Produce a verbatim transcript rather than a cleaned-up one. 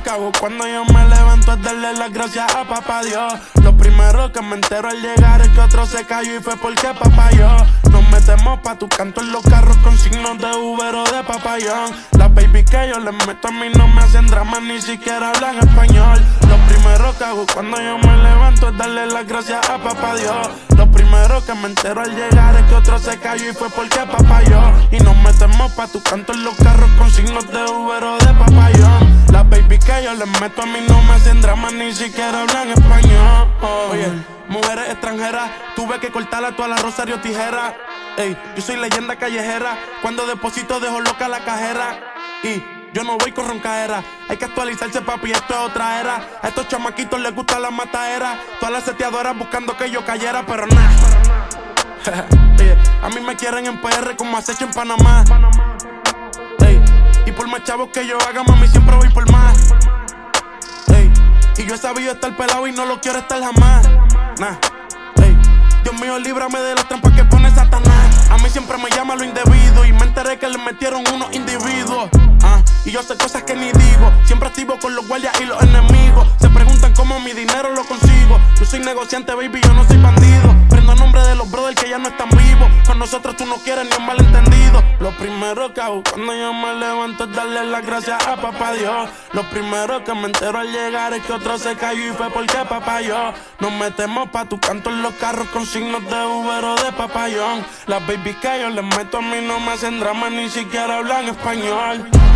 que hago cuando yo me levanto es darle las gracias a papá Dios. Lo primero que me entero al llegar es que otro se cayó y fue porque papá yo. Nos metemos pa' tu canto en los carros con signos de Uber o de papayón. Las baby que yo les meto a mí no me hacen drama, ni siquiera hablan español. Lo primero que hago cuando yo me levanto es darle las gracias a papá Dios. Lo primero que me entero al llegar es que otro se cayó y fue porque papá yo. Y nos metemos pa' tu canto en los carros con signos de Uber o de papayón. Las baby que yo les meto a mí no me hacen drama, ni siquiera hablan español. Oye, mujeres extranjeras, tuve que cortarla toda la Rosario tijera. Ey, yo soy leyenda callejera, cuando deposito dejo loca la cajera. Y yo no voy con roncaera, hay que actualizarse papi, esto es otra era. A estos chamaquitos les gusta la mataera, todas las seteadoras buscando que yo cayera, pero nah. Oye, a mí me quieren en P R como acecho en Panamá. Ey, y por más chavos que yo haga, mami, siempre voy por más. Ey, y yo he sabido estar pelado y no lo quiero estar jamás. Nah. Ey, Dios mío, líbrame de las trampas que pone Satanás. A mí siempre me llama lo indebido y me enteré que le metieron unos individuos. Ah, y yo sé cosas que ni digo. Siempre activo con los guardias y los enemigos. Se preguntan cómo mi dinero lo consigo. Yo soy negociante, baby, yo no soy bandido. Prendo a nombre de los brothers que ya no están vivos. Con nosotros tú no quieres ni un malentendido. Lo primero que hago cuando yo me levanto es darle las gracias a papá Dios. Lo primero que me entero al llegar es que otro se cayó y fue porque papá yo. Nos metemos pa' tu canto en los carros con signos de Uber o de papayón. Las baby que yo les meto a mí no me hacen drama, ni siquiera hablan español.